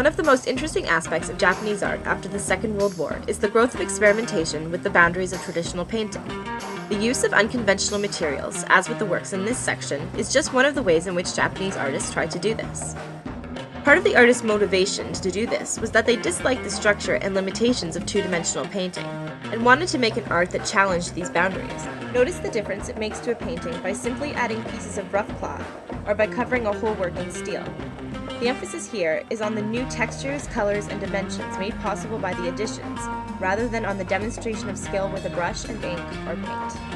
One of the most interesting aspects of Japanese art after the Second World War is the growth of experimentation with the boundaries of traditional painting. The use of unconventional materials, as with the works in this section, is just one of the ways in which Japanese artists tried to do this. Part of the artist's motivation to do this was that they disliked the structure and limitations of two-dimensional painting, and wanted to make an art that challenged these boundaries. Notice the difference it makes to a painting by simply adding pieces of rough cloth, or by covering a whole work in steel. The emphasis here is on the new textures, colors, and dimensions made possible by the additions, rather than on the demonstration of skill with a brush and ink or paint.